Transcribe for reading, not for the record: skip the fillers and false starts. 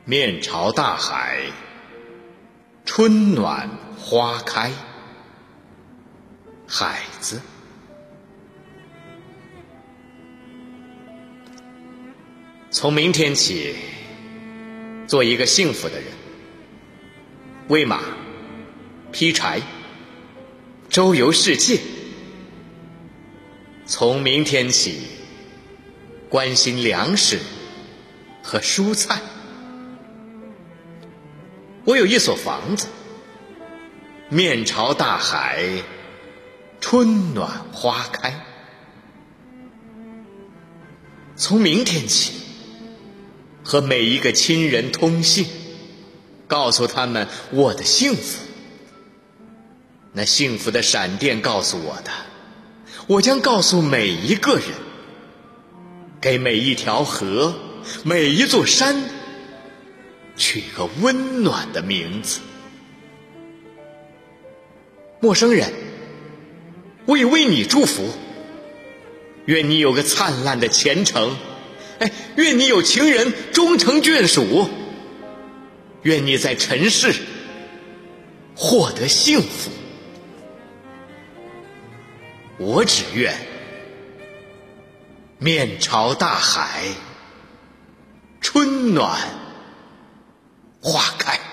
面朝大海，春暖花开。海子，从明天起，做一个幸福的人，喂马，劈柴，周游世界。从明天起，关心粮食和蔬菜。我有一所房子，面朝大海，春暖花开。从明天起，和每一个亲人通信，告诉他们我的幸福。那幸福的闪电告诉我的，我将告诉每一个人，给每一条河，每一座山取个温暖的名字。陌生人，我也为你祝福，愿你有个灿烂的前程，愿你有情人终成眷属，愿你在尘世获得幸福。我只愿面朝大海，春暖花开。